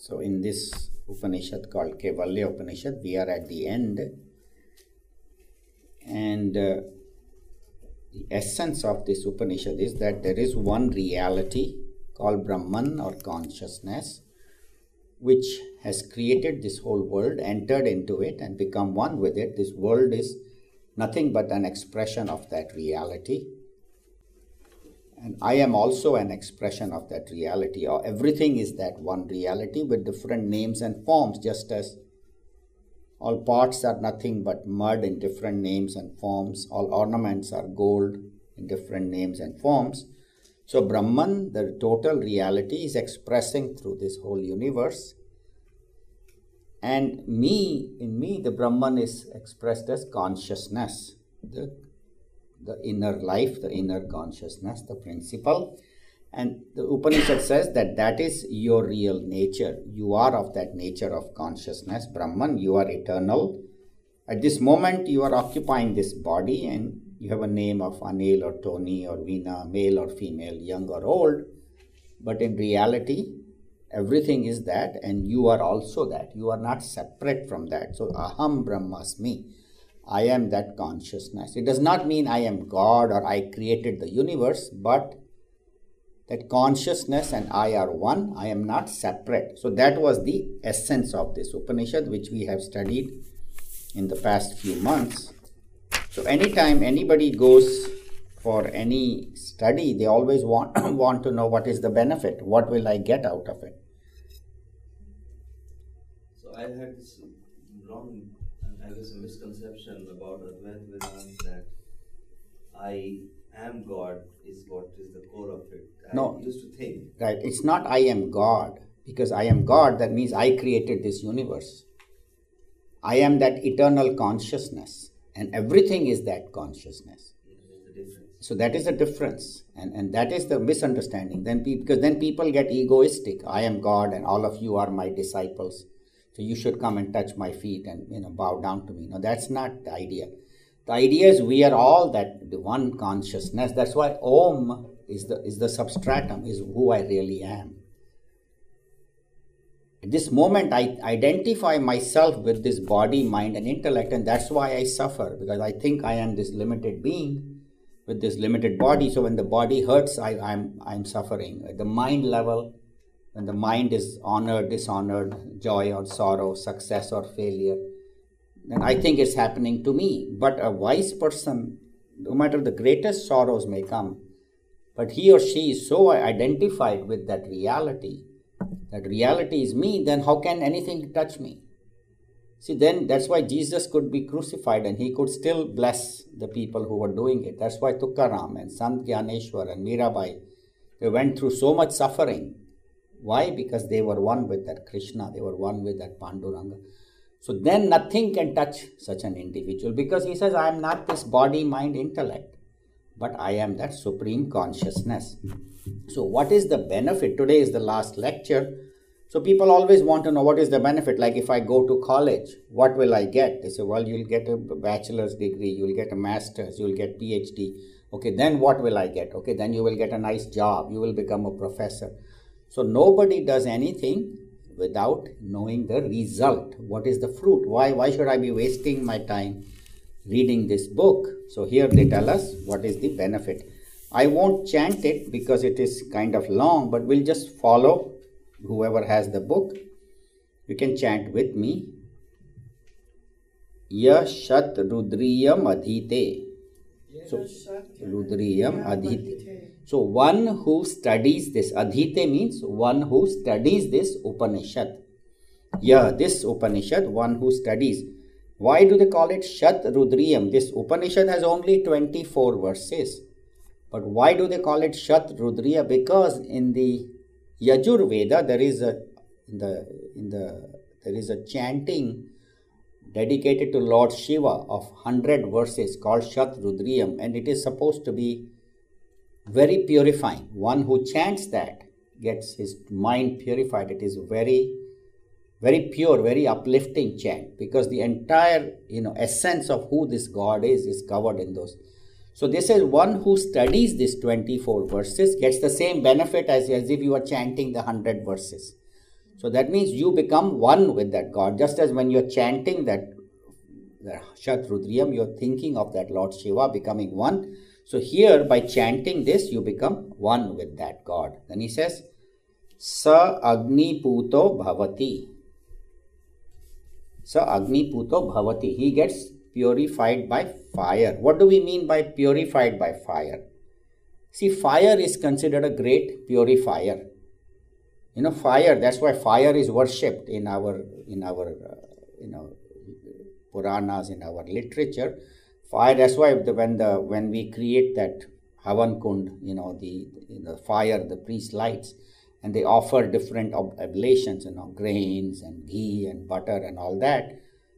So in this Upanishad called Kaivalya Upanishad, we are at the end, and the essence of this Upanishad is that there is one reality called Brahman or consciousness, which has created this whole world, entered into it and become one with it. This world is nothing but an expression of that reality. And I am also an expression of that reality. Or everything is that one reality with different names and forms, just as all pots are nothing but mud in different names and forms. All ornaments are gold in different names and forms. So Brahman, the total reality, is expressing through this whole universe. And in me, the Brahman is expressed as consciousness, the inner life, the inner consciousness, the principle. And the Upanishad says that that is your real nature. You are of that nature of consciousness, Brahman. You are eternal. At this moment, you are occupying this body and you have a name of Anil or Tony or Veena, male or female, young or old. But in reality, everything is that, and you are also that. You are not separate from that. So, Aham Brahmasmi. I am that consciousness. It does not mean I am God or I created the universe, but that consciousness and I are one. I am not separate. So that was the essence of this Upanishad, which we have studied in the past few months. So anytime anybody goes for any study, they always want to know what is the benefit. What will I get out of it? So I had this wrong, I guess, a misconception about Advaita Vedanta that I am God is what is the core of it. No. I used to think. Right. It's not I am God. Because I am God, that means I created this universe. I am that eternal consciousness. And everything is that consciousness. So that is the difference. And that is the misunderstanding. Because then people get egoistic. I am God and all of you are my disciples. So you should come and touch my feet and bow down to me. No, that's not the idea. The idea is we are all that the one consciousness. That's why Om is the substratum, is who I really am. At this moment, I identify myself with this body, mind, and intellect, and that's why I suffer, because I think I am this limited being with this limited body. So when the body hurts, I'm suffering. At the mind level, when the mind is honored, dishonored, joy or sorrow, success or failure, then I think it's happening to me. But a wise person, no matter the greatest sorrows may come, but he or she is so identified with that reality is me, then how can anything touch me? See, then that's why Jesus could be crucified and he could still bless the people who were doing it. That's why Tukaram and Sant Gyaneshwar and Mirabai, they went through so much suffering. Why? Because they were one with that Krishna, they were one with that Panduranga. So then nothing can touch such an individual, because he says, I am not this body, mind, intellect, but I am that supreme consciousness. So what is the benefit? Today is the last lecture. So people always want to know what is the benefit. Like if I go to college, what will I get? They say, well, you'll get a bachelor's degree, you'll get a master's, you'll get PhD. Okay, then what will I get? Okay, then you will get a nice job, you will become a professor. So nobody does anything without knowing the result. What is the fruit? Why should I be wasting my time reading this book? So here they tell us what is the benefit. I won't chant it because it is kind of long, but we'll just follow whoever has the book. You can chant with me. Ya Shat Rudriyam Adhite. So Rudriyam Adhite. So one who studies this, Adhite means one who studies this Upanishad. Yeah, this Upanishad, one who studies. Why do they call it Shat Rudriyam? This Upanishad has only 24 verses. But why do they call it Shat Rudriya? Because in the Yajur Veda there is a chanting dedicated to Lord Shiva of 100 verses called Shat Rudriyam, and it is supposed to be very purifying. One who chants that gets his mind purified. It is very, very pure, very uplifting chant, because the entire essence of who this God is covered in those. So this is one who studies these 24 verses gets the same benefit as if you are chanting the 100 verses. So that means you become one with that God. Just as when you're chanting that Shatrudriyam, you're thinking of that Lord Shiva becoming one. So here, by chanting this, you become one with that God. Then he says, Sa Agni Puto Bhavati. Sa Agni Puto Bhavati. He gets purified by fire. What do we mean by purified by fire? See, fire is considered a great purifier. Fire, that's why fire is worshipped in our Puranas, in our literature. Fire, that's why when we create that Havan Kund, the fire, the priest lights, and they offer different oblations, grains and ghee and butter and all that.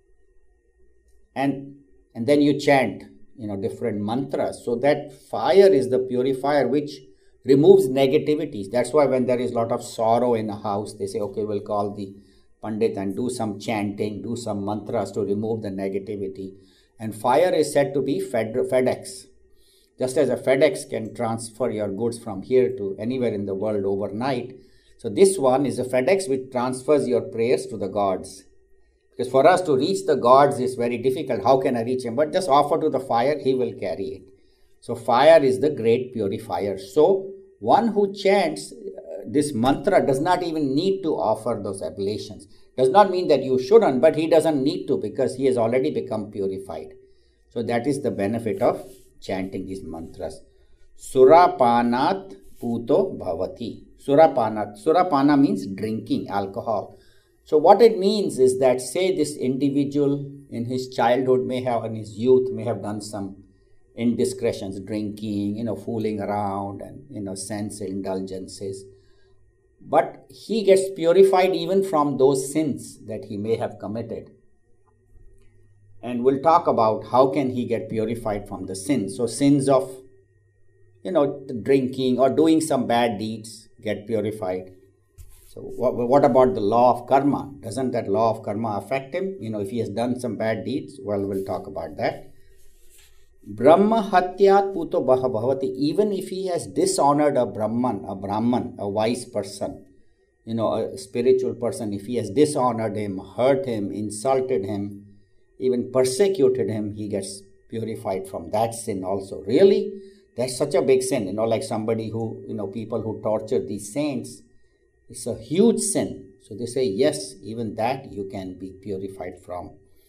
And then you chant, different mantras. So that fire is the purifier which removes negativities. That's why when there is a lot of sorrow in a house, they say, okay, we'll call the Pandit and do some chanting, do some mantras to remove the negativity. And fire is said to be FedEx. Just as a FedEx can transfer your goods from here to anywhere in the world overnight. So this one is a FedEx which transfers your prayers to the gods. Because for us to reach the gods is very difficult. How can I reach him? But just offer to the fire, he will carry it. So fire is the great purifier. So one who chants this mantra does not even need to offer those oblations. Does not mean that you shouldn't, but he doesn't need to because he has already become purified. So that is the benefit of chanting these mantras. Surapanat Puto Bhavati. Surapanat. Surapana means drinking alcohol. So what it means is that, say this individual in his childhood in his youth may have done some indiscretions, drinking, fooling around and, sense indulgences. But he gets purified even from those sins that he may have committed. And we'll talk about how can he get purified from the sins. So sins of, drinking or doing some bad deeds get purified. So what about the law of karma? Doesn't that law of karma affect him? If he has done some bad deeds, well, we'll talk about that. Brahma hatyat puto bhavati. Even if he has dishonored a Brahman, a wise person, a spiritual person, if he has dishonored him, hurt him, insulted him, even persecuted him, he gets purified from that sin also. Really? That's such a big sin, like somebody who, people who torture these saints. It's a huge sin. So they say, yes, even that you can be purified from.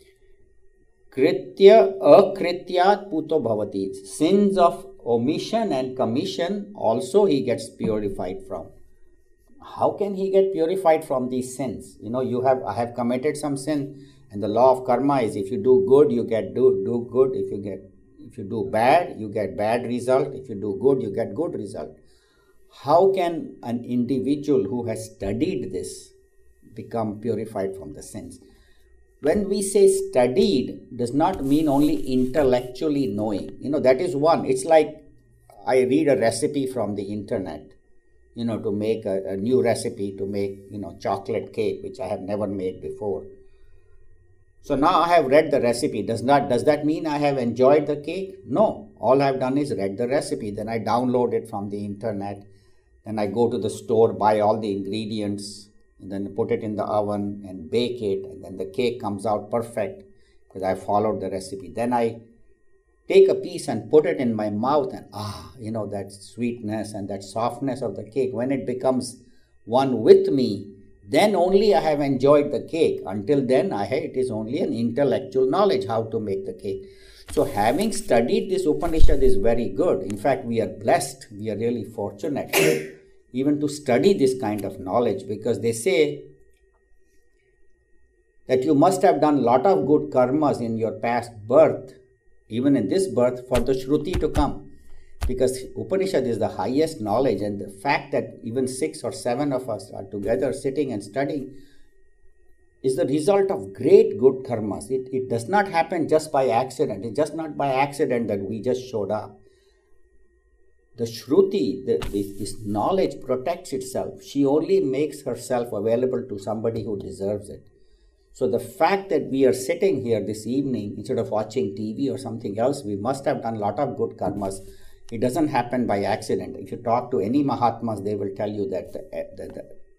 Kritya akrityat puto bhavati. Sins of omission and commission also he gets purified from. How can he get purified from these sins? I have committed some sin, and the law of karma is if you do good, you get do good. If you do bad, you get bad result. If you do good, you get good result. How can an individual who has studied this become purified from the sins? When we say studied, does not mean only intellectually knowing. That is one. It's like I read a recipe from the internet, to make a new recipe to make, chocolate cake, which I have never made before. So now I have read the recipe. Does that mean I have enjoyed the cake? No. All I have done is read the recipe. Then I download it from the internet. Then I go to the store, buy all the ingredients, and then put it in the oven and bake it. And then the cake comes out perfect because I followed the recipe. Then I take a piece and put it in my mouth and that sweetness and that softness of the cake. When it becomes one with me, then only I have enjoyed the cake. Until then, it is only an intellectual knowledge how to make the cake. So having studied this Upanishad is very good. In fact, we are blessed. We are really fortunate even to study this kind of knowledge, because they say that you must have done a lot of good karmas in your past birth, even in this birth, for the Shruti to come. Because Upanishad is the highest knowledge, and the fact that even 6 or 7 of us are together sitting and studying is the result of great good karmas. It does not happen just by accident. It's just not by accident that we just showed up. The Shruti, this knowledge protects itself. She only makes herself available to somebody who deserves it. So the fact that we are sitting here this evening instead of watching TV or something else, we must have done a lot of good karmas. It doesn't happen by accident. If you talk to any Mahatmas, they will tell you that the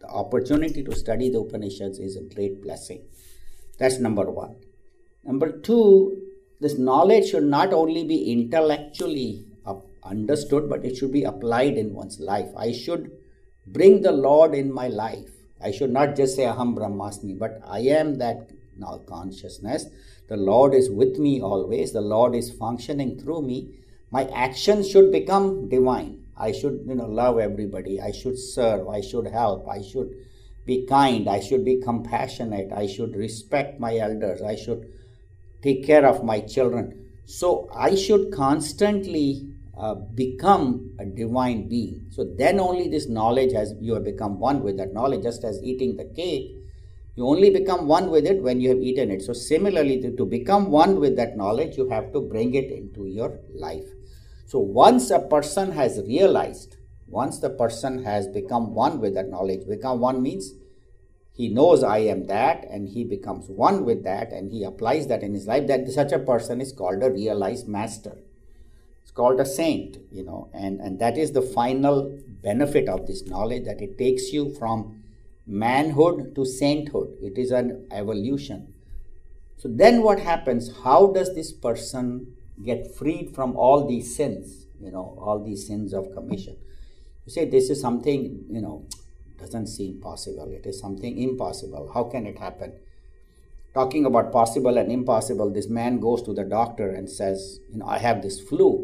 The opportunity to study the Upanishads is a great blessing. That's number one. Number two, this knowledge should not only be intellectually understood, but it should be applied in one's life. I should bring the Lord in my life. I should not just say Aham Brahmasmi, but I am that now consciousness. The Lord is with me always. The Lord is functioning through me. My actions should become divine. I should, love everybody. I should serve. I should help. I should be kind. I should be compassionate. I should respect my elders. I should take care of my children. So I should constantly become a divine being. So then only this knowledge you have become one with that knowledge. Just as eating the cake, you only become one with it when you have eaten it. So similarly, to become one with that knowledge, you have to bring it into your life. So once a person has realized, once the person has become one with that knowledge, become one means he knows I am that, and he becomes one with that, and he applies that in his life, that such a person is called a realized master. It's called a saint, and that is the final benefit of this knowledge, that it takes you from manhood to sainthood. It is an evolution. So then what happens? How does this person get freed from all these sins, all these sins of commission? You say this is something, doesn't seem possible. It is something impossible. How can it happen? Talking about possible and impossible, this man goes to the doctor and says, I have this flu.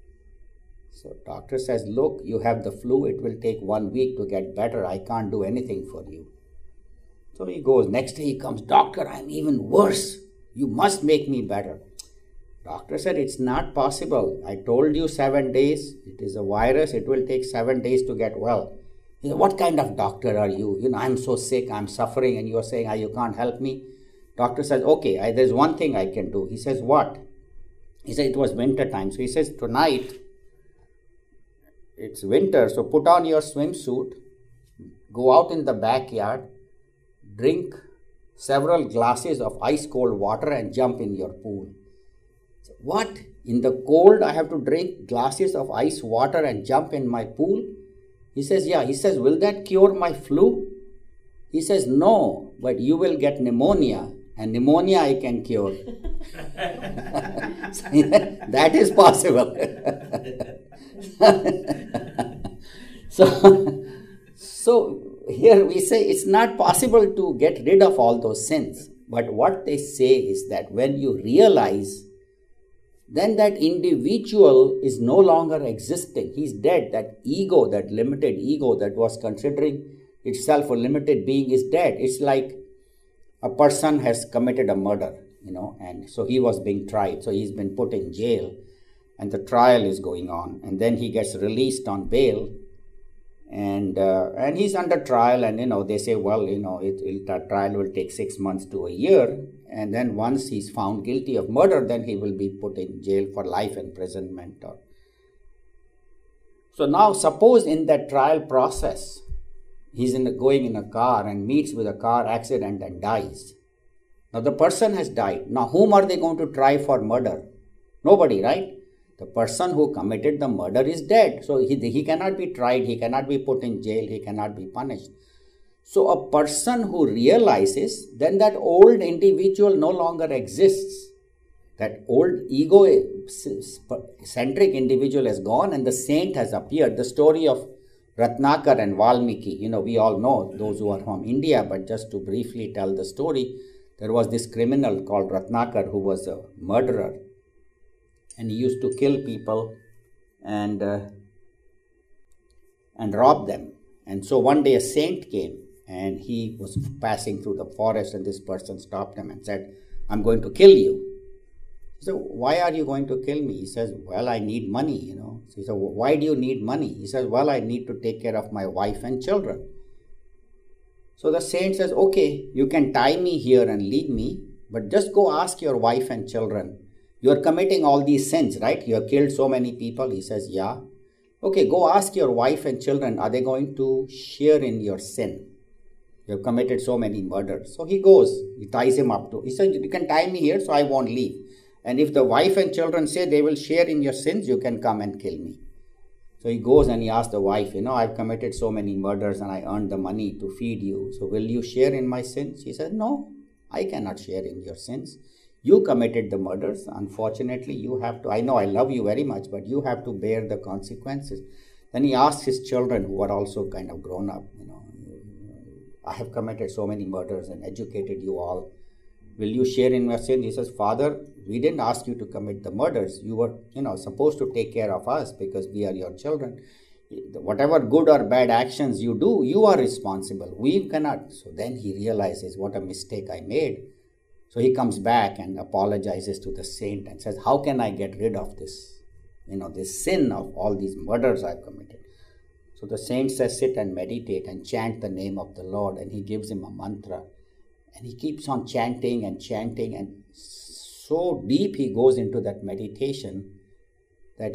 So doctor says, look, you have the flu. It will take 1 week to get better. I can't do anything for you. So he goes. Next day he comes, doctor, I'm even worse. You must make me better. Doctor said, it's not possible. I told you 7 days. It is a virus. It will take 7 days to get well. He said, what kind of doctor are you? I'm so sick. I'm suffering. And you are saying, you can't help me. Doctor says, okay, there's one thing I can do. He says, what? He said, it was winter time. So he says, tonight, it's winter, so put on your swimsuit, go out in the backyard, drink several glasses of ice cold water and jump in your pool. So, what? In the cold I have to drink glasses of ice water and jump in my pool? He says, yeah. He says, will that cure my flu? He says, no, but you will get pneumonia, and pneumonia I can cure. That is possible. So here we say it's not possible to get rid of all those sins. But what they say is that when you realize, then that individual is no longer existing. He's dead. That ego, that limited ego that was considering itself a limited being is dead. It's like a person has committed a murder, and so he was being tried. So he's been put in jail. And the trial is going on, and then he gets released on bail, and he's under trial, and they say, well, that trial will take 6 months to a year, and then once he's found guilty of murder, then he will be put in jail for life imprisonment. So now suppose in that trial process, he's going in a car and meets with a car accident and dies. Now the person has died. Now whom are they going to try for murder? Nobody, right? The person who committed the murder is dead. So he cannot be tried, he cannot be put in jail, he cannot be punished. So a person who realizes, then that old individual no longer exists. That old ego-centric individual has gone and the saint has appeared. The story of Ratnakar and Valmiki, we all know, those who are from India, but just to briefly tell the story, there was this criminal called Ratnakar who was a murderer. And he used to kill people and rob them. And so one day a saint came and he was passing through the forest, and this person stopped him and said, I'm going to kill you. He said, why are you going to kill me? He says, well, I need money, So he said, why do you need money? He says, well, I need to take care of my wife and children. So the saint says, okay, you can tie me here and leave me, but just go ask your wife and children. You are committing all these sins, right? You have killed so many people. He says, yeah. Okay, go ask your wife and children, are they going to share in your sin? You have committed so many murders. So he goes, he ties him up to. He says, you can tie me here so I won't leave. And if the wife and children say they will share in your sins, you can come and kill me. So he goes and he asks the wife, I've committed so many murders and I earned the money to feed you. So will you share in my sins? She said, no, I cannot share in your sins. You committed the murders. Unfortunately, you have to, I know I love you very much, but you have to bear the consequences. Then he asks his children, who are also kind of grown up, I have committed so many murders and educated you all. Will you share in my sin? He says, Father, we didn't ask you to commit the murders. You were, supposed to take care of us because we are your children. Whatever good or bad actions you do, you are responsible. We cannot. So then he realizes what a mistake I made. So he comes back and apologizes to the saint and says, how can I get rid of this, this sin of all these murders I've committed? So the saint says, sit and meditate and chant the name of the Lord. And he gives him a mantra. And he keeps on chanting, and so deep he goes into that meditation that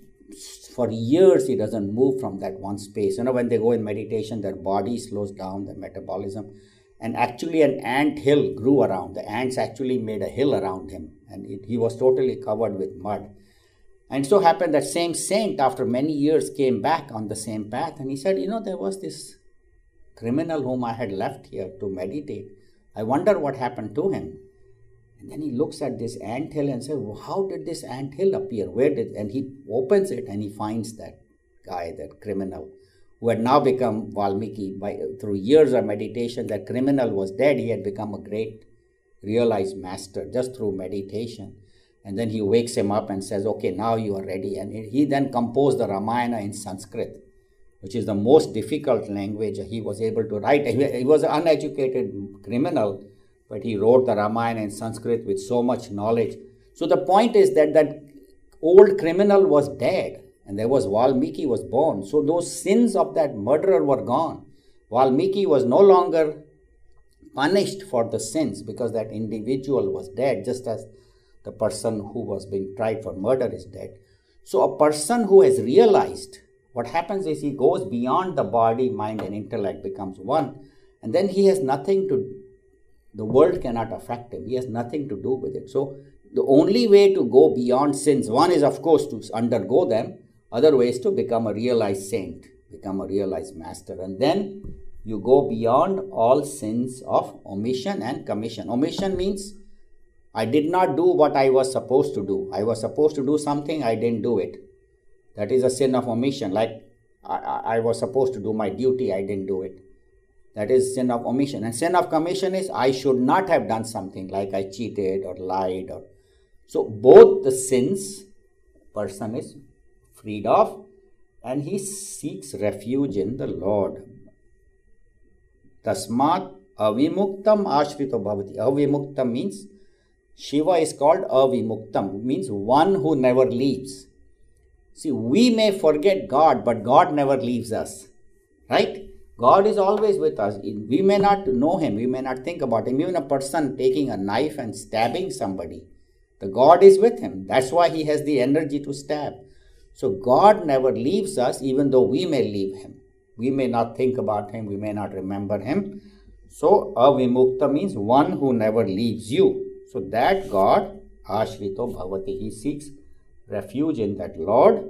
for years he doesn't move from that one space. When they go in meditation, their body slows down, their metabolism. And actually an ant hill grew around. The ants actually made a hill around him. And he was totally covered with mud. And so happened that same saint, after many years, came back on the same path. And he said, there was this criminal whom I had left here to meditate. I wonder what happened to him. And then he looks at this anthill and says, well, how did this anthill appear? And he opens it and he finds that guy, that criminal, who had now become Valmiki. Through years of meditation, that criminal was dead. He had become a great realized master just through meditation. And then he wakes him up and says, okay, now you are ready. And he then composed the Ramayana in Sanskrit, which is the most difficult language he was able to write. He was an uneducated criminal, but he wrote the Ramayana in Sanskrit with so much knowledge. So the point is that old criminal was dead, and there was Valmiki was born. So those sins of that murderer were gone. Valmiki was no longer punished for the sins because that individual was dead, just as the person who was being tried for murder is dead. So a person who has realized, what happens is he goes beyond the body, mind and intellect, becomes one, and then he has nothing the world cannot affect him. He has nothing to do with it. So the only way to go beyond sins, one is of course to undergo them, other way is to become a realized saint, become a realized master, and then you go beyond all sins of omission and commission. Omission means I did not do what I was supposed to do. I was supposed to do something, I didn't do it. That is a sin of omission. Like I was supposed to do my duty, I didn't do it. That is sin of omission. And sin of commission is I should not have done something, like I cheated or lied. So both the sins person is freed of, and he seeks refuge in the Lord. Tasmat avimuktam ashrito bhavati. Avimuktam means Shiva is called avimuktam, means one who never leaves. See, we may forget God, but God never leaves us, right? God is always with us. We may not know him, we may not think about him. Even a person taking a knife and stabbing somebody, the God is with him. That's why he has the energy to stab. So God never leaves us, even though we may leave him. We may not think about him, we may not remember him. So avimukta means one who never leaves you. So that God, ashrito bhavati, he seeks refuge in that Lord.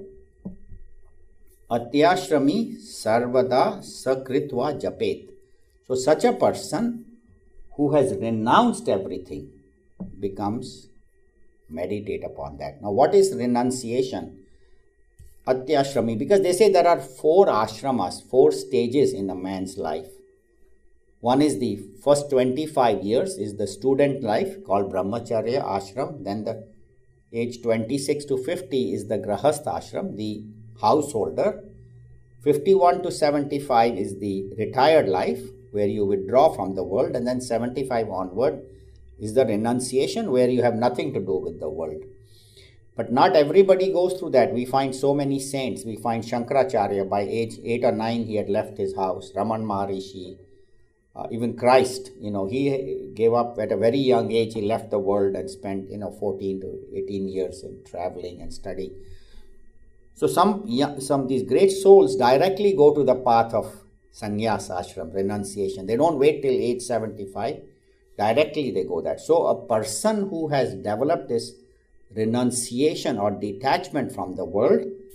Atyashrami sarvada sakritva japet. So such a person who has renounced everything becomes meditate upon that. Now what is renunciation? Atyashrami, because they say there are 4 ashramas, 4 stages in a man's life. One is the first 25 years is the student life called brahmacharya ashram. Then the age 26 to 50 is the grahastha ashram, the householder. 51 to 75 is the retired life, where you withdraw from the world. And then 75 onward is the renunciation, where you have nothing to do with the world. But not everybody goes through that. We find so many saints. We find Shankaracharya, by age 8 or 9 he had left his house. Raman Maharishi, even Christ, he gave up at a very young age. He left the world and spent 14 to 18 years in traveling and studying. So some of these great souls directly go to the path of sannyas ashram, renunciation. They don't wait till age 75. Directly they go that. So a person who has developed this renunciation or detachment from the world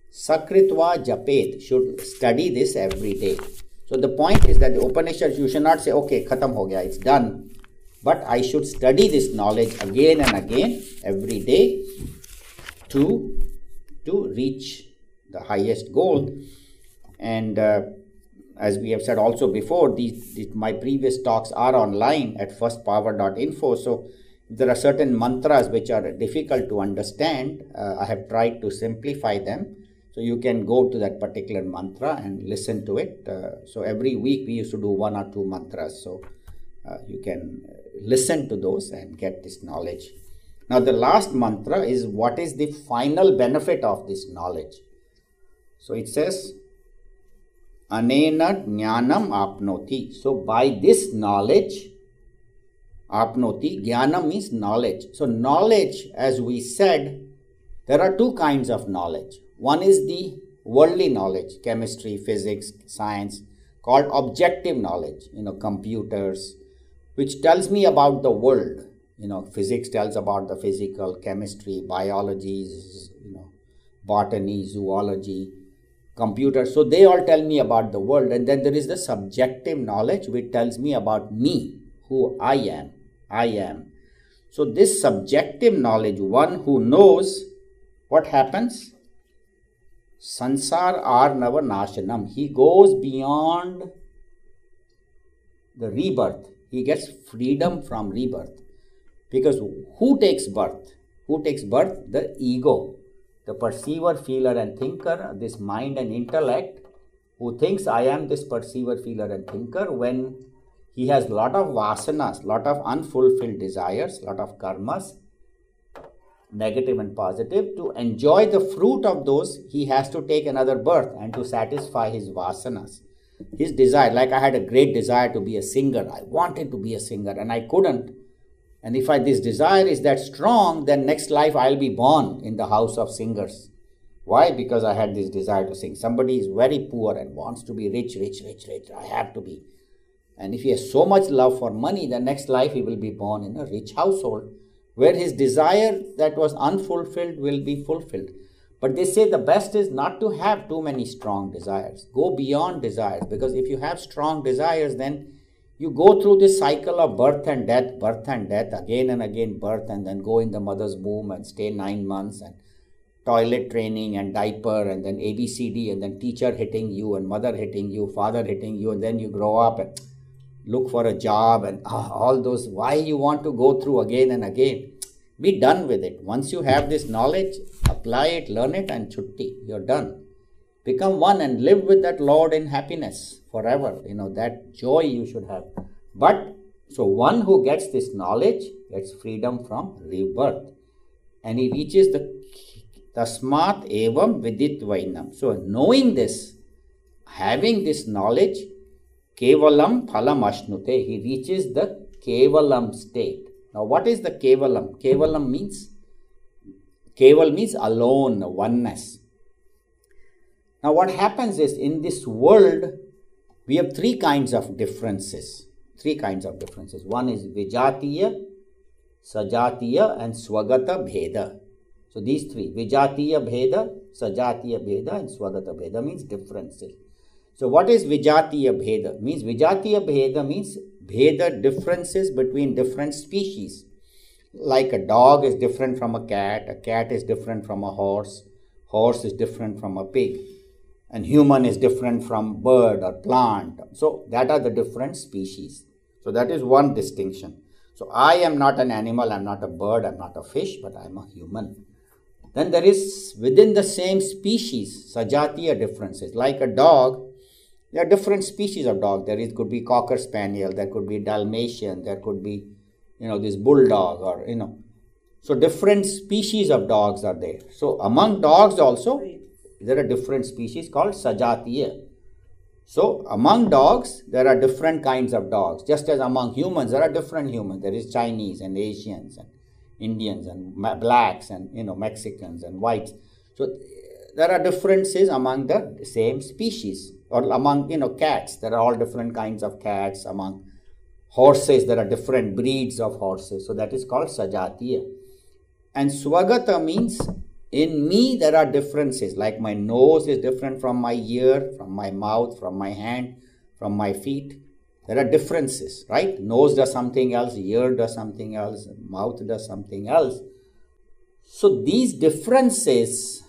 Sakritva Japet, should study this every day. So the point is that the Upanishads, you should not say, okay, khatam ho gaya, it's done. But I should study this knowledge again and again every day to reach the highest goal. And as we have said also before, my previous talks are online at firstpower.info. So if there are certain mantras which are difficult to understand, I have tried to simplify them. So you can go to that particular mantra and listen to it. So every week we used to do 1 or 2 mantras. So you can listen to those and get this knowledge. Now the last mantra is, what is the final benefit of this knowledge? So it says, Anena jnanam apnoti. So by this knowledge, apnoti, jnanam means knowledge. So knowledge, as we said, there are 2 kinds of knowledge. One is the worldly knowledge, chemistry, physics, science, called objective knowledge, computers, which tells me about the world. Physics tells about the physical, chemistry, biology, botany, zoology, computers. So they all tell me about the world. And then there is the subjective knowledge which tells me about me, who I am. So this subjective knowledge, one who knows what happens, Sansar Arnava Nashanam, he goes beyond the rebirth. He gets freedom from rebirth. Because who takes birth? Who takes birth? The ego, the perceiver, feeler and thinker, this mind and intellect, who thinks I am this perceiver, feeler and thinker, when he has a lot of vasanas, lot of unfulfilled desires, lot of karmas, negative and positive. To enjoy the fruit of those, he has to take another birth and to satisfy his vasanas. His desire, like I had a great desire to be a singer. I wanted to be a singer and I couldn't. And if this desire is that strong, then next life I'll be born in the house of singers. Why? Because I had this desire to sing. Somebody is very poor and wants to be rich. I have to be. And if he has so much love for money, the next life he will be born in a rich household, where his desire that was unfulfilled will be fulfilled. But they say the best is not to have too many strong desires. Go beyond desires, because if you have strong desires, then you go through this cycle of birth and death, again and again birth, and then go in the mother's womb and stay 9 months, and toilet training and diaper, and then ABCD, and then teacher hitting you, and mother hitting you, father hitting you, and then you grow up and look for a job, and all those. Why you want to go through again and again? Be done with it. Once you have this knowledge, apply it, learn it, and chutti, you're done. Become one and live with that Lord in happiness forever. That joy you should have. But, so one who gets this knowledge gets freedom from rebirth. And he reaches the tasmat evam vidit vainam. So knowing this, having this knowledge, kevalam phalam ashnute, he reaches the kevalam state. Now what is the kevalam? Keval means alone, oneness. Now what happens is, in this world, we have 3 kinds of differences. 3 kinds of differences. One is Vijatiya, Sajatiya and Swagata Bheda. So these 3, Vijatiya Bheda, Sajatiya Bheda and Swagata Bheda, means differences. So what is Vijatiya Bheda? Vijatiya Bheda means Bheda, differences between different species. Like a dog is different from a cat is different from a horse is different from a pig, and human is different from bird or plant. So that are the different species. So that is one distinction. So I am not an animal, I am not a bird, I am not a fish, but I am a human. Then there is within the same species, Sajatiya differences. Like a dog, there are different species of dog. Could be Cocker Spaniel, there could be Dalmatian, there could be, this bulldog or, So different species of dogs are there. So among dogs also, there are different species called Sajatiya. So among dogs, there are different kinds of dogs. Just as among humans, there are different humans. There is Chinese and Asians and Indians and blacks and, Mexicans and whites. So there are differences among the same species. Or among, cats, there are all different kinds of cats. Among horses, there are different breeds of horses. So that is called Sajatiya. And Swagata means In me, there are differences, like my nose is different from my ear, from my mouth, from my hand, from my feet. There are differences, right? Nose does something else, ear does something else, mouth does something else. So these differences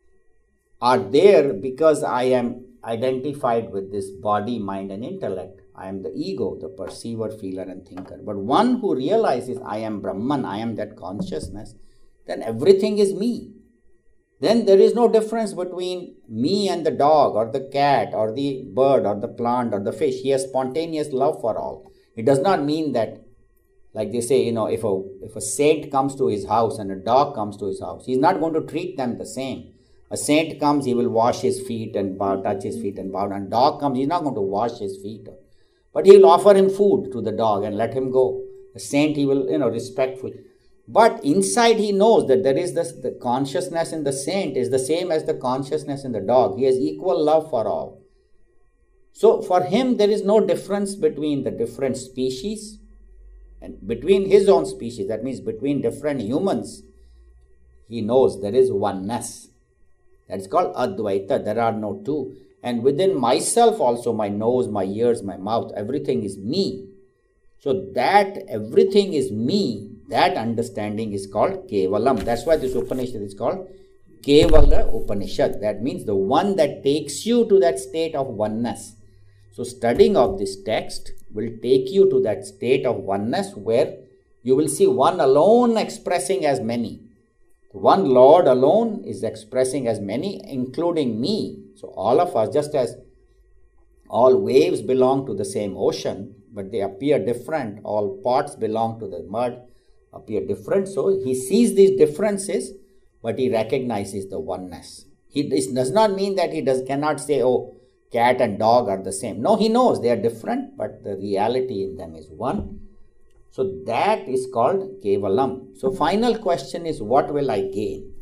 are there because I am identified with this body, mind, and intellect. I am the ego, the perceiver, feeler, and thinker. But one who realizes I am Brahman, I am that consciousness, then everything is me. Then there is no difference between me and the dog or the cat or the bird or the plant or the fish. He has spontaneous love for all. It does not mean that, like they say, if a saint comes to his house and a dog comes to his house, he's not going to treat them the same. A saint comes, he will wash his feet and bow, touch his feet and bow. And a dog comes, he's not going to wash his feet. But he will offer him food to the dog and let him go. The saint, he will, respectfully. But inside he knows that there is the consciousness in the saint is the same as the consciousness in the dog. He has equal love for all. So for him, there is no difference between the different species and between his own species. That means between different humans. He knows there is oneness. That's called Advaita. There are no two. And within myself also, my nose, my ears, my mouth, everything is me. So that everything is me, that understanding is called Kevalam. That's why this Upanishad is called Kevala Upanishad. That means the one that takes you to that state of oneness. So studying of this text will take you to that state of oneness where you will see one alone expressing as many. One Lord alone is expressing as many, including me. So all of us, just as all waves belong to the same ocean, but they appear different, all pots belong to the mud, appear different. So he sees these differences, but he recognizes the oneness. This does not mean that he cannot say, oh, cat and dog are the same. No, he knows they are different, but the reality in them is one. So that is called Kevalam. So final question is, what will I gain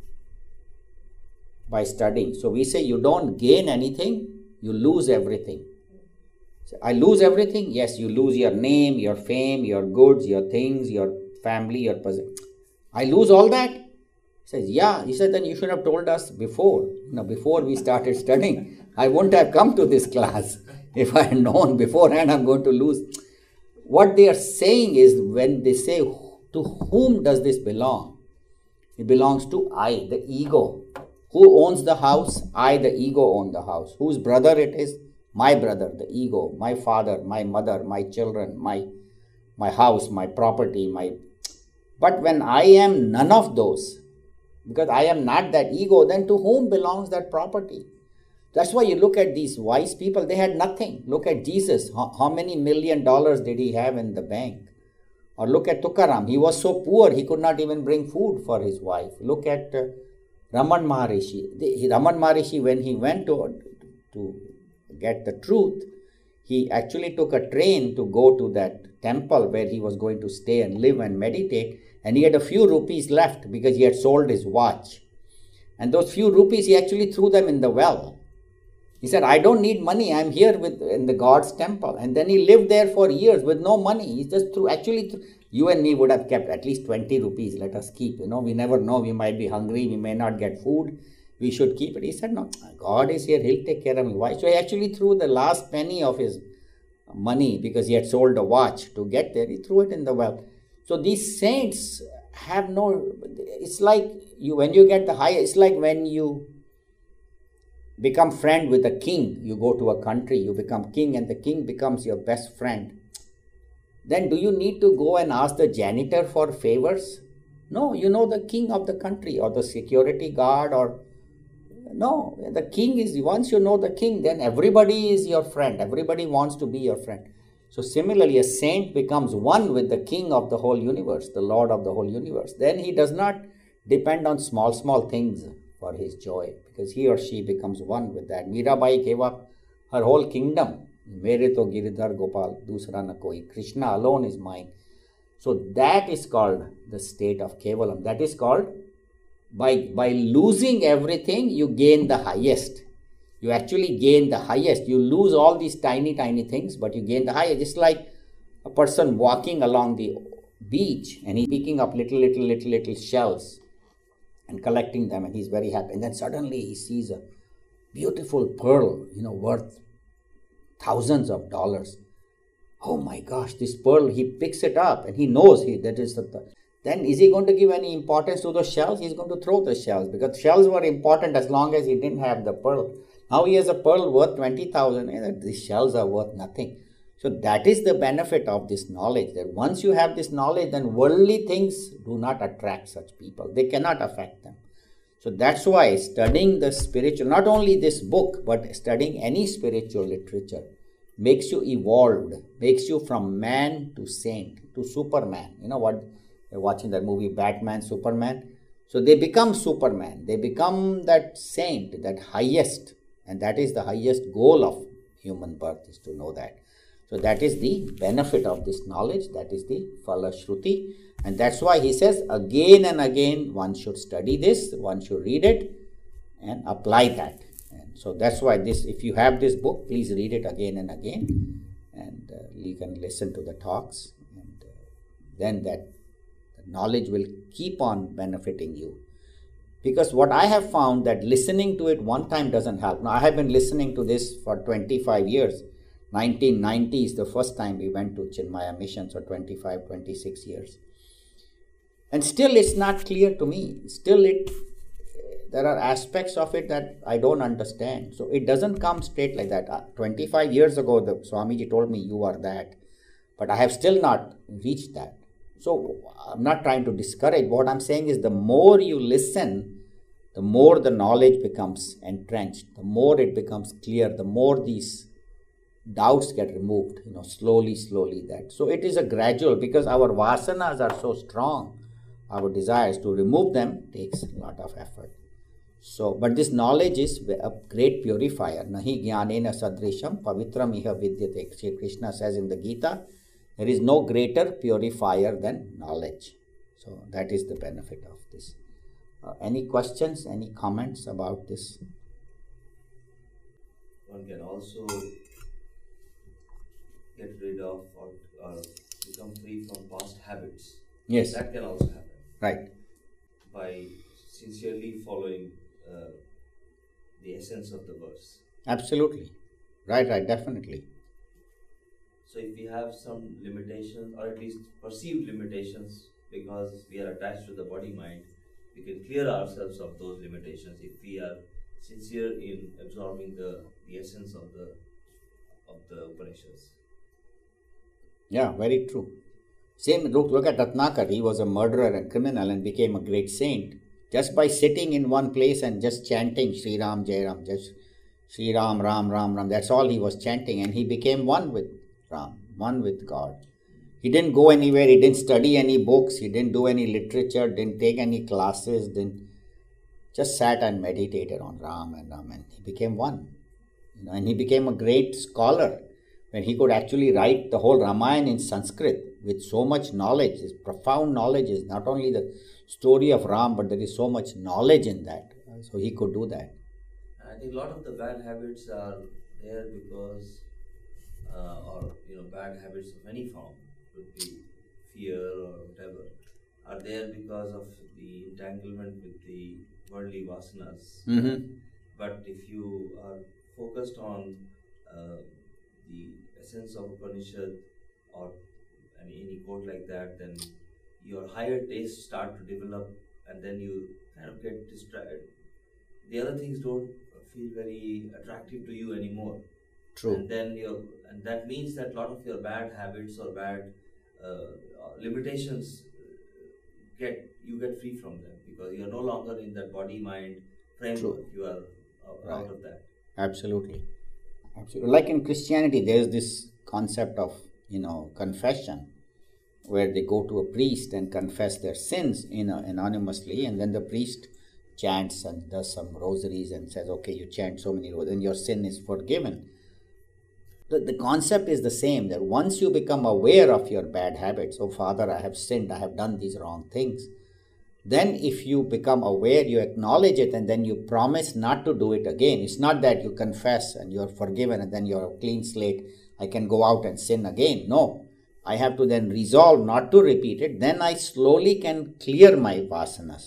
by studying? So we say you don't gain anything, you lose everything. So I lose everything? Yes, you lose your name, your fame, your goods, your things, your family, your possession. I lose all that? He says, yeah. He said, then you should have told us before. Before we started studying, I wouldn't have come to this class. If I had known beforehand I'm going to lose. What they are saying is, when they say, to whom does this belong? It belongs to I, the ego. Who owns the house? I, the ego, own the house. Whose brother it is? My brother, the ego. My father, my mother, my children, my house, my property, But when I am none of those, because I am not that ego, then to whom belongs that property? That's why you look at these wise people, they had nothing. Look at Jesus. How many $1 million did he have in the bank? Or look at Tukaram. He was so poor, he could not even bring food for his wife. Look at Raman Maharishi. Raman Maharishi, when he went to get the truth, he actually took a train to go to that temple where he was going to stay and live and meditate. And he had a few rupees left because he had sold his watch. And those few rupees, he actually threw them in the well. He said, I don't need money. I'm here in the God's temple. And then he lived there for years with no money. He just threw, you and me would have kept at least 20 rupees. Let us keep, we never know. We might be hungry. We may not get food. We should keep it. He said, no, God is here. He'll take care of me. Why? So he actually threw the last penny of his money because he had sold a watch to get there. He threw it in the well. So these saints have it's like when you get the higher, it's like when you become friend with a king. You go to a country, you become king, and the king becomes your best friend. Then do you need to go and ask the janitor for favors? No, you know the king of the country or the security guard no, the king is, once you know the king, then everybody is your friend. Everybody wants to be your friend. So similarly, a saint becomes one with the king of the whole universe, the Lord of the whole universe. Then he does not depend on small things for his joy, because he or she becomes one with that. Mirabai gave up her whole kingdom. Mere to Giridhar Gopal, dusra na koi. Krishna alone is mine. So that is called the state of Kevalam. That is called, by losing everything, you gain the highest. You actually gain the highest. You lose all these tiny things, but you gain the highest. It's like a person walking along the beach and he's picking up little shells. and collecting them, and he's very happy. And then suddenly he sees a beautiful pearl, worth thousands of dollars. Oh my gosh, this pearl, he picks it up and he knows that is then is he going to give any importance to those shells? He's going to throw the shells, because shells were important as long as he didn't have the pearl. Now he has a pearl worth 20,000, and these shells are worth nothing. So that is the benefit of this knowledge, that once you have this knowledge, then worldly things do not attract such people. They cannot affect them. So that's why studying the spiritual, not only this book, but studying any spiritual literature makes you evolved, makes you from man to saint to Superman. You know what? You're watching that movie Batman, Superman. So they become Superman. They become that saint, that highest. And that is the highest goal of human birth, is to know that. So that is the benefit of this knowledge. That is the Phala Shruti. And that's why he says again and again one should study this, one should read it and apply that. And so that's why if you have this book, please read it again and again. And you can listen to the talks. And then that knowledge will keep on benefiting you. Because what I have found, that listening to it one time doesn't help. Now I have been listening to this for 25 years. 1990 is the first time we went to Chinmaya Mission, so 25, 26 years. And still it's not clear to me. Still there are aspects of it that I don't understand. So it doesn't come straight like that. 25 years ago, the Swamiji told me you are that. But I have still not reached that. So I'm not trying to discourage. What I'm saying is the more you listen, the more the knowledge becomes entrenched. The more it becomes clear. The more these doubts get removed, slowly that. So it is a gradual, because our vasanas are so strong, our desires, to remove them takes a lot of effort. So, but this knowledge is a great purifier. Nahi jnanena sadrisham pavitram iha vidyate. Shri Krishna says in the Gita, there is no greater purifier than knowledge. So that is the benefit of this. Any questions, any comments about this? One can also get rid of or become free from past habits. Yes. That can also happen. Right. By sincerely following the essence of the verse. Absolutely. Right, definitely. So if we have some limitations, or at least perceived limitations, because we are attached to the body-mind, we can clear ourselves of those limitations if we are sincere in absorbing the essence of the Upanishads. Yeah, very true. Same, look at Ratnakar. He was a murderer and criminal and became a great saint just by sitting in one place and just chanting Sri Ram, Jai Ram, just Sri Ram, Ram, Ram, Ram. That's all he was chanting, and he became one with Ram, one with God. He didn't go anywhere. He didn't study any books. He didn't do any literature. Didn't take any classes. Just sat and meditated on Ram, and he became one. And he became a great scholar when he could actually write the whole Ramayana in Sanskrit with so much knowledge. His profound knowledge is not only the story of Ram, but there is so much knowledge in that. So he could do that. I think a lot of the bad habits are there because, bad habits of any form, could be fear or whatever, are there because of the entanglement with the worldly vasanas. Mm-hmm. But if you are focused on the essence of Upanishad or any quote like that, then your higher tastes start to develop, and then you kind of get distracted. The other things don't feel very attractive to you anymore. True. And then that means that a lot of your bad habits or bad limitations you get free from them, because you are no longer in that body-mind framework. True. You are out of that. Absolutely. Like in Christianity, there is this concept of confession, where they go to a priest and confess their sins anonymously, and then the priest chants and does some rosaries and says, okay, you chant so many rosaries and your sin is forgiven. The concept is the same, that once you become aware of your bad habits, oh Father, I have sinned, I have done these wrong things, then if you become aware, you acknowledge it, and then you promise not to do it again. It's not that you confess and you're forgiven and then you're a clean slate, I can go out and sin again. No, I have to then resolve not to repeat it. Then I slowly can clear my vasanas.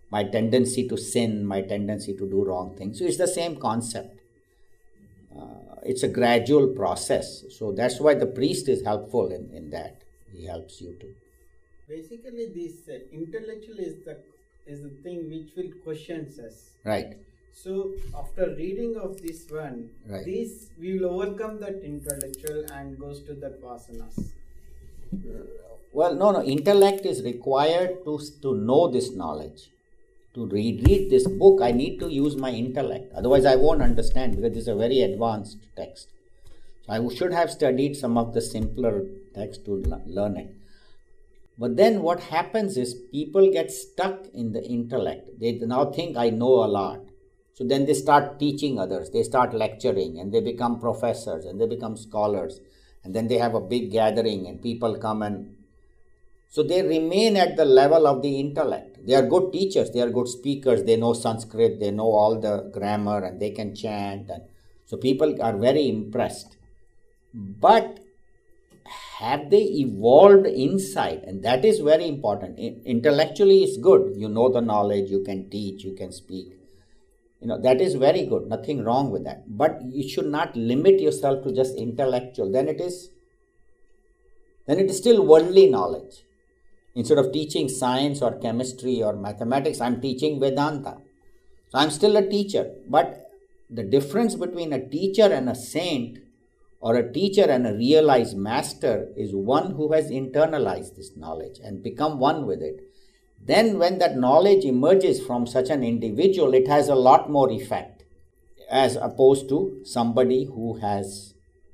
my tendency to sin, my tendency to do wrong things. So it's the same concept. It's a gradual process. So that's why the priest is helpful in that. He helps you to. Basically, this intellectual is the thing which will questions us. Right. So after reading of this one, Right. this we will overcome that intellectual and goes to that vasanas. Well, no. Intellect is required to know this knowledge. To read this book, I need to use my intellect. Otherwise, I won't understand, because this is a very advanced text. So I should have studied some of the simpler text to learn it. But then what happens is people get stuck in the intellect. They now think I know a lot. So then they start teaching others. They start lecturing, and they become professors, and they become scholars. And then they have a big gathering, and people come, and so they remain at the level of the intellect. They are good teachers, they are good speakers, they know Sanskrit, they know all the grammar, and they can chant. And so people are very impressed. But have they evolved inside? And that is very important. Intellectually it's good. You know the knowledge, you can teach, you can speak. That is very good. Nothing wrong with that. But you should not limit yourself to just intellectual. Then it is still worldly knowledge. Instead of teaching science or chemistry or mathematics, I'm teaching Vedanta. So I'm still a teacher. But the difference between a teacher and a saint, or a teacher and a realized master, is one who has internalized this knowledge and become one with it. Then when that knowledge emerges from such an individual, it has a lot more effect, as opposed to somebody who has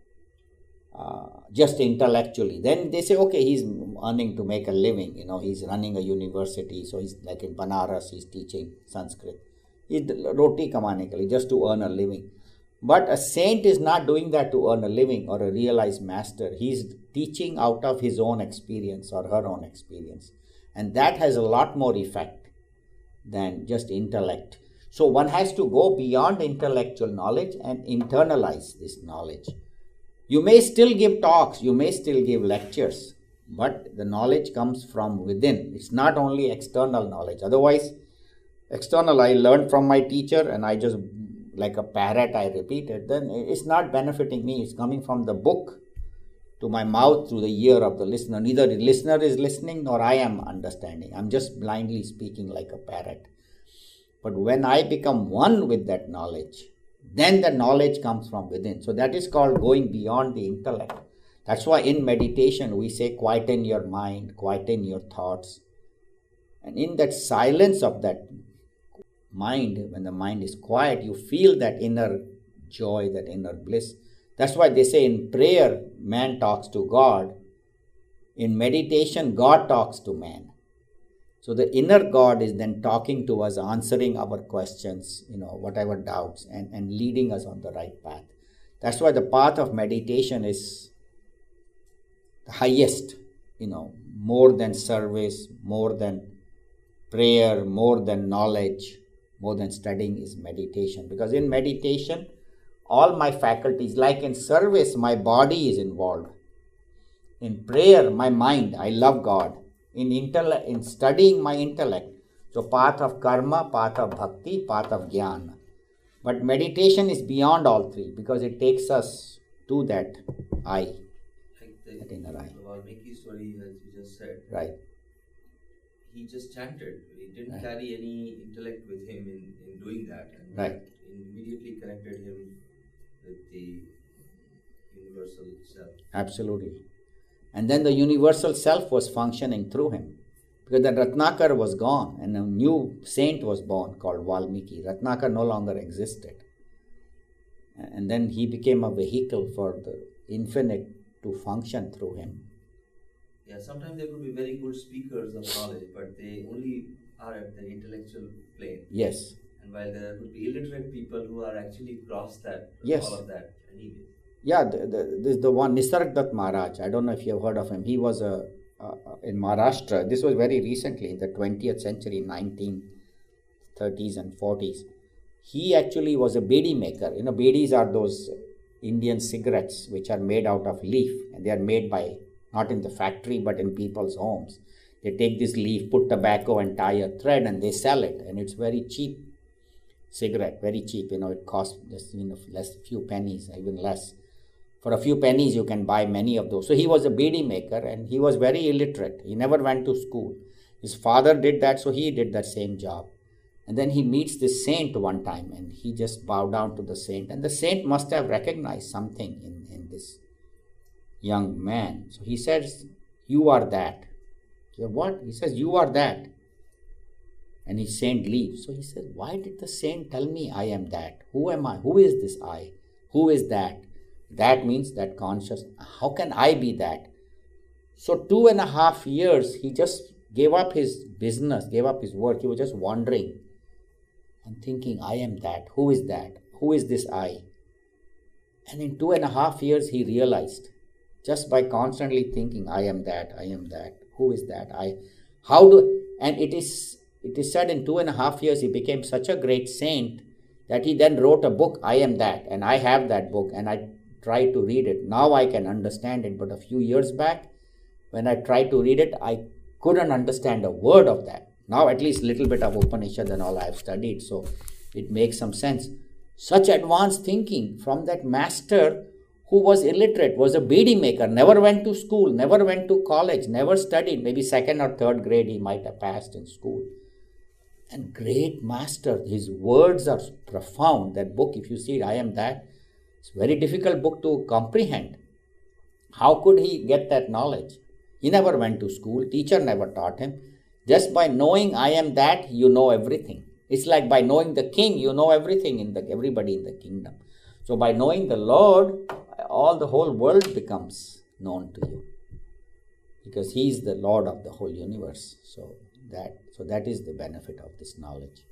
just intellectually. Then they say, okay, he's earning to make a living, he's running a university, so he's like in Banaras, he's teaching Sanskrit. He's roti kamane ke liye, just to earn a living. But a saint is not doing that to earn a living, or a realized master. He's teaching out of his own experience or her own experience. And that has a lot more effect than just intellect. So one has to go beyond intellectual knowledge and internalize this knowledge. You may still give talks, you may still give lectures, but the knowledge comes from within. It's not only external knowledge. Otherwise, external, I learned from my teacher and I just, like a parrot, I repeat it. Then it's not benefiting me. It's coming from the book to my mouth through the ear of the listener. Neither the listener is listening nor I am understanding. I'm just blindly speaking like a parrot. But when I become one with that knowledge, then the knowledge comes from within. So that is called going beyond the intellect. That's why in meditation we say quieten your mind, quieten your thoughts. And in that silence of that mind, when the mind is quiet, you feel that inner joy, that inner bliss. That's why they say in prayer, man talks to God. In meditation, God talks to man. So the inner God is then talking to us, answering our questions, whatever doubts, and leading us on the right path. That's why the path of meditation is the highest, more than service, more than prayer, more than knowledge, more than studying is meditation. Because in meditation, all my faculties, like in service, my body is involved. In prayer, my mind, I love God. In studying, my intellect. So path of karma, path of bhakti, path of jnana. But meditation is beyond all three, because it takes us to that I. Like the Valmiki story as you just said. Right. He just chanted. He didn't Right. carry any intellect with him in doing that. And Right. immediately connected him with the universal self. Absolutely. And then the universal self was functioning through him. Because the Ratnakar was gone and a new saint was born called Valmiki. Ratnakar no longer existed. And then he became a vehicle for the infinite to function through him. Yeah, sometimes they could be very good speakers of knowledge, but they only are at the intellectual plane. Yes. And while there could be illiterate people who are actually cross that, Yes. all of that anyway. Yeah, the one Nisargadatta Maharaj, I don't know if you have heard of him. He was in Maharashtra. This was very recently, in the 20th century, 1930s and 40s. He actually was a bedi maker. Bedis are those Indian cigarettes which are made out of leaf, and they are made by, not in the factory, but in people's homes. They take this leaf, put tobacco and tie a thread, and they sell it, and it's very cheap cigarette, very cheap. It costs just less, few pennies, even less. For a few pennies, you can buy many of those. So he was a beedi maker, and he was very illiterate. He never went to school. His father did that, so he did that same job. And then he meets this saint one time, and he just bowed down to the saint. And the saint must have recognized something in this young man. So he says, "You are that." He said, "What?" He says, "You are that." And his saint leaves. So he says, "Why did the saint tell me I am that? Who am I? Who is this I? Who is that?" That means that conscious. How can I be that? So 2.5 years, he just gave up his business, gave up his work. He was just wandering and thinking, I am that. Who is that? Who is this I? And in 2.5 years, he realized, just by constantly thinking, I am that, I am that. Who is that? And it is said in 2.5 years, he became such a great saint that he then wrote a book, I Am That. And I have that book, and I tried to read it. Now I can understand it. But a few years back, when I tried to read it, I couldn't understand a word of that. Now at least little bit of Upanishad and all I have studied, so it makes some sense. Such advanced thinking from that master who was illiterate, was a beedi maker, never went to school, never went to college, never studied. Maybe 2nd or 3rd grade he might have passed in school. And great master, his words are profound. That book, if you see it, I Am That, it's a very difficult book to comprehend. How could he get that knowledge? He never went to school, teacher never taught him. Just by knowing I am that, you know everything. It's like by knowing the king, you know everything everybody in the kingdom. So by knowing the Lord, the whole world becomes known to you. Because he is the Lord of the whole universe. So that is the benefit of this knowledge.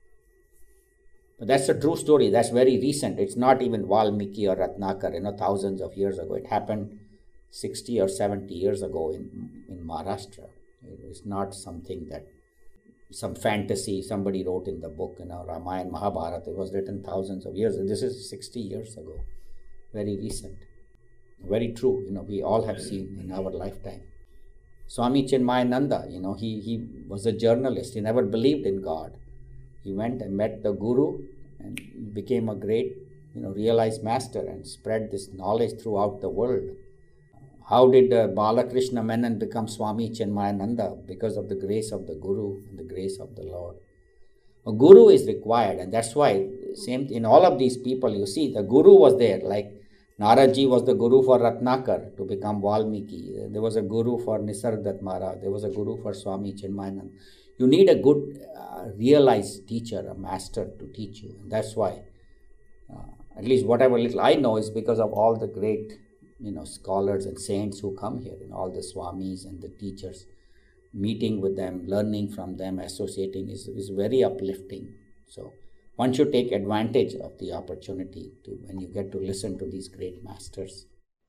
But that's a true story. That's very recent. It's not even Valmiki or Ratnakar, thousands of years ago. It happened 60 or 70 years ago in Maharashtra. It's not something that some fantasy somebody wrote in the book, Ramayana, Mahabharata. It was written thousands of years. This is 60 years ago. Very recent. Very true. We all have seen in our lifetime. Swami Chinmayananda, he was a journalist. He never believed in God. He went and met the Guru and became a great, realized master and spread this knowledge throughout the world. How did Balakrishna Menon become Swami Chinmayananda? Because of the grace of the Guru and the grace of the Lord. A Guru is required, and that's why same in all of these people, you see, the Guru was there. Like Naradji was the Guru for Ratnakar to become Valmiki. There was a Guru for Nisargadatta Maharaj. There was a Guru for Swami Chinmayananda. You need a good realized teacher, a master to teach you. And that's why, at least whatever little I know is because of all the great scholars and saints who come here, all the swamis and the teachers. Meeting with them, learning from them, associating is very uplifting. So one should take advantage of the opportunity when you get to listen to these great masters.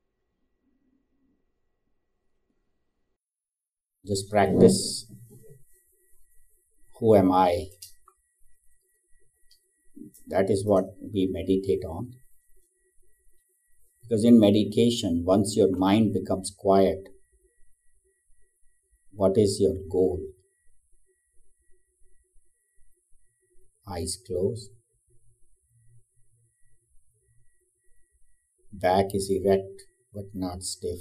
Just practice. Who am I? That is what we meditate on. Because in meditation, once your mind becomes quiet, what is your goal? Eyes closed. Back is erect but not stiff.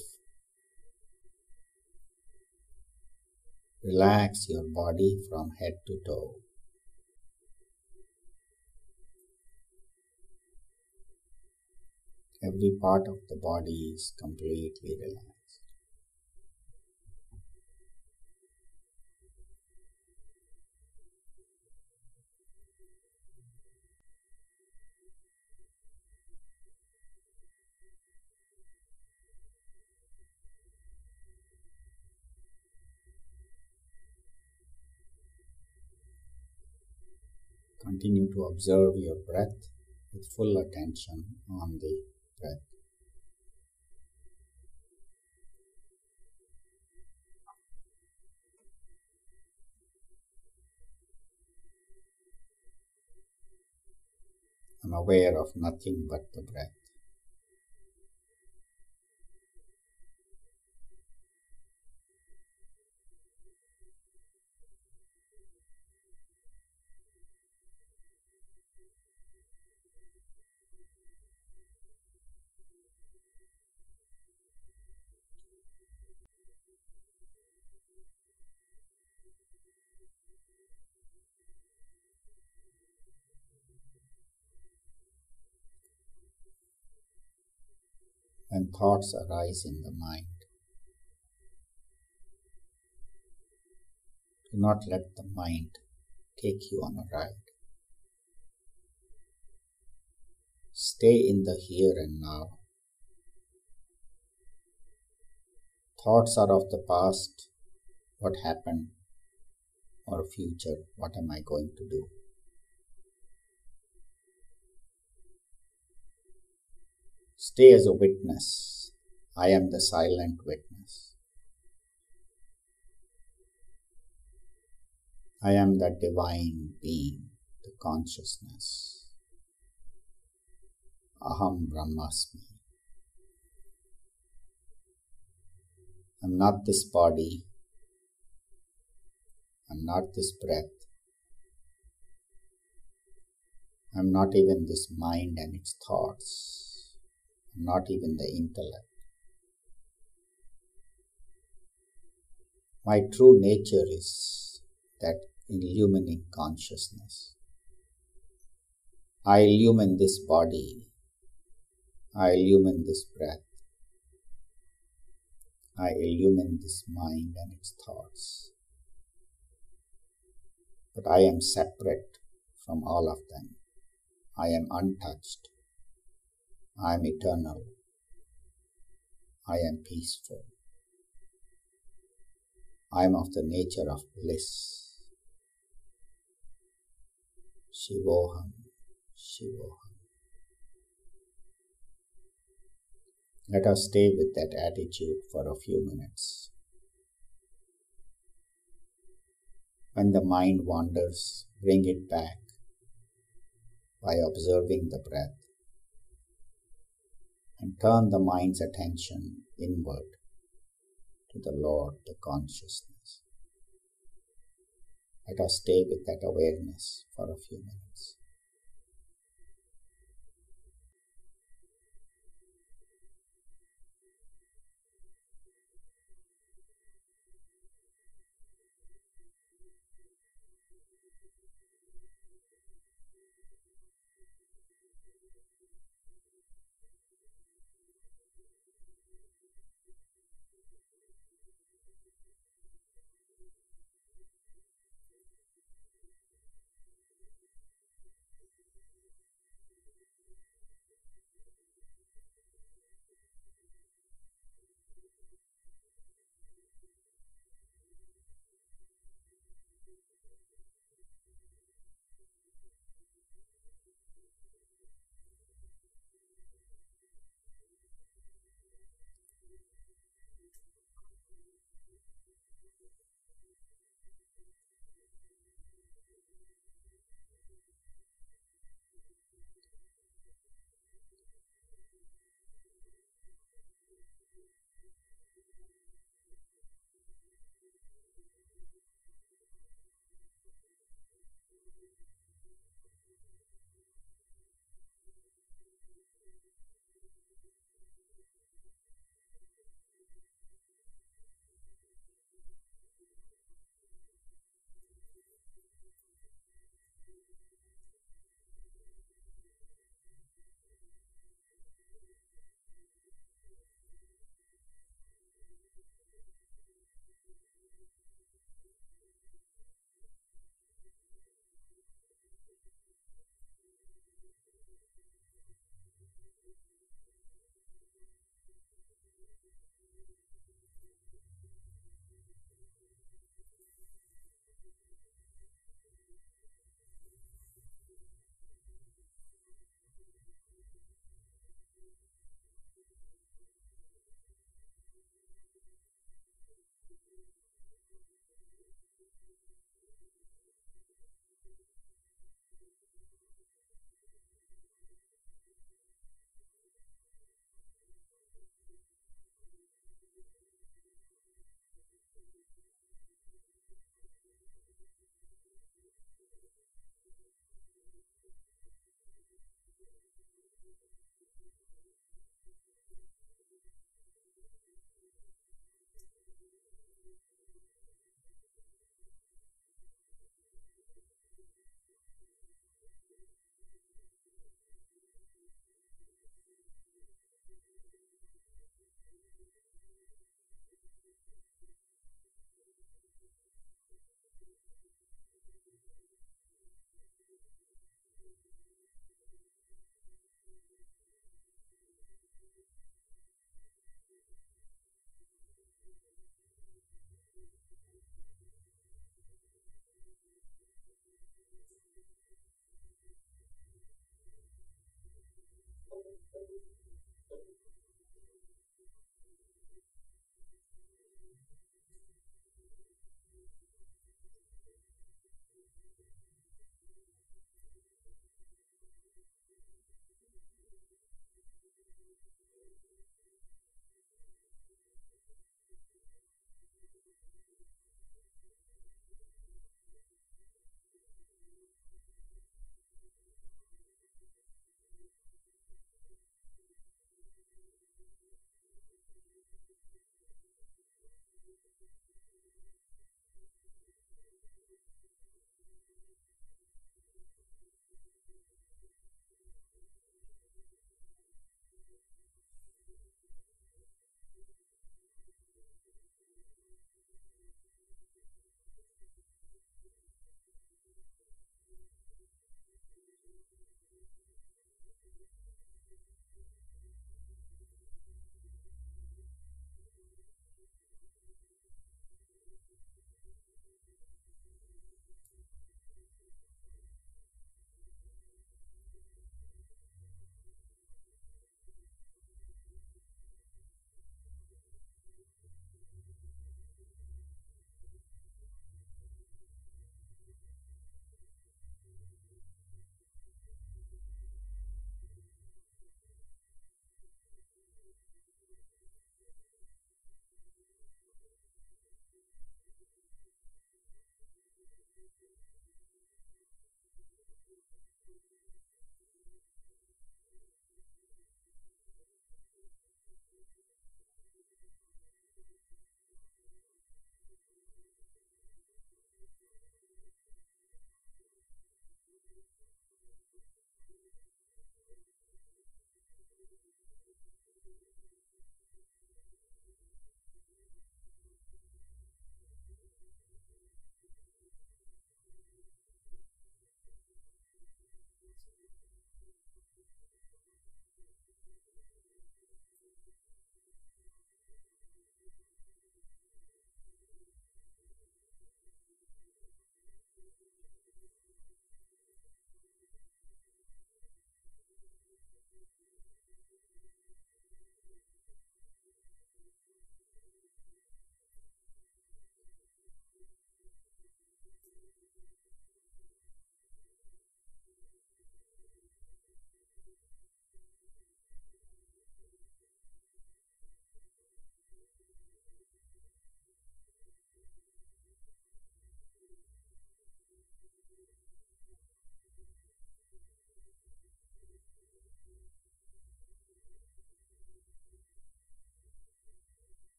Relax your body from head to toe. Every part of the body is completely relaxed. Continue to observe your breath with full attention on the breath. I'm aware of nothing but the breath. When thoughts arise in the mind, do not let the mind take you on a ride. Stay in the here and now. Thoughts are of the past, what happened, or future, what am I going to do? Stay as a witness. I am the silent witness. I am that divine being, the consciousness. Aham Brahmasmi. I am not this body. I am not this breath. I am not even this mind and its thoughts. I am not even the intellect. My true nature is that illumining consciousness. I illumine this body. I illumine this breath. I illumine this mind and its thoughts. But I am separate from all of them. I am untouched. I am eternal. I am peaceful. I am of the nature of bliss. Shivoham, Shivoham. Let us stay with that attitude for a few minutes. When the mind wanders, bring it back by observing the breath and turn the mind's attention inward to the Lord, the consciousness. Let us stay with that awareness for a few minutes.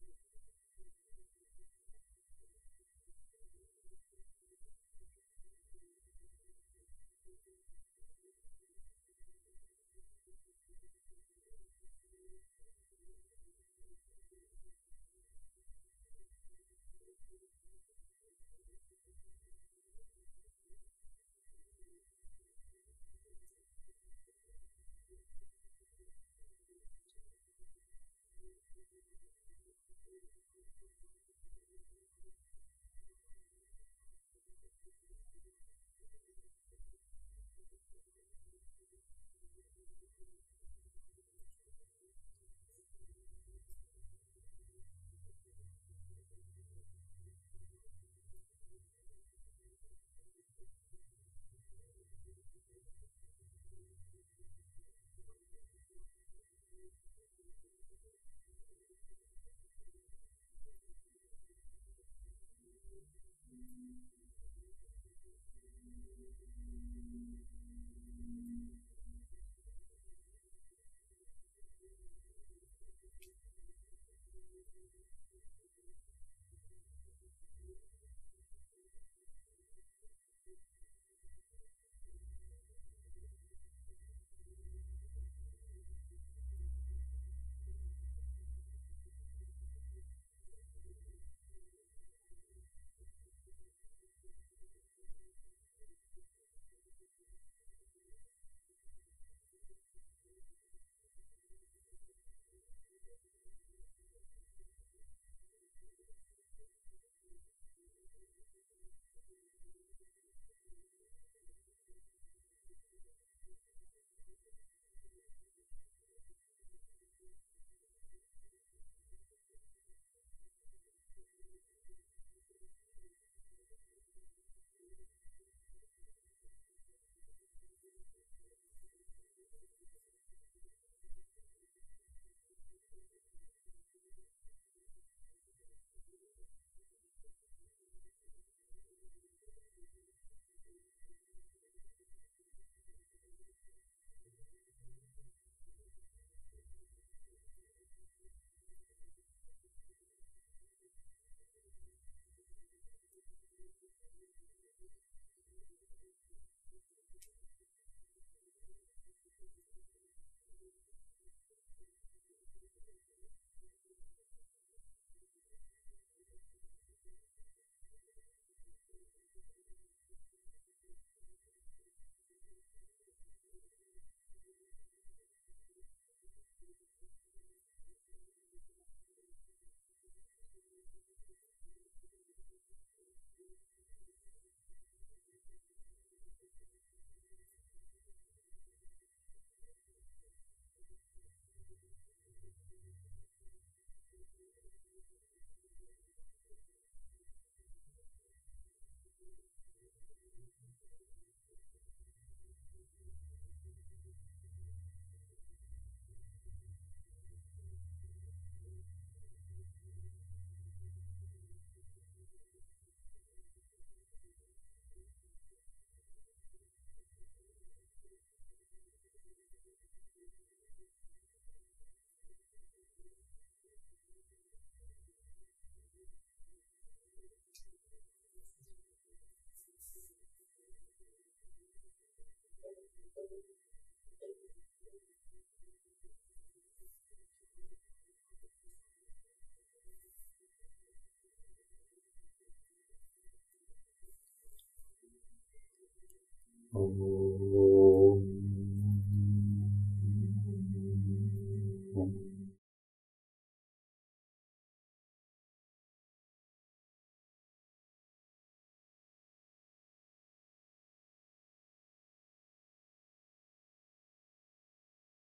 Oh.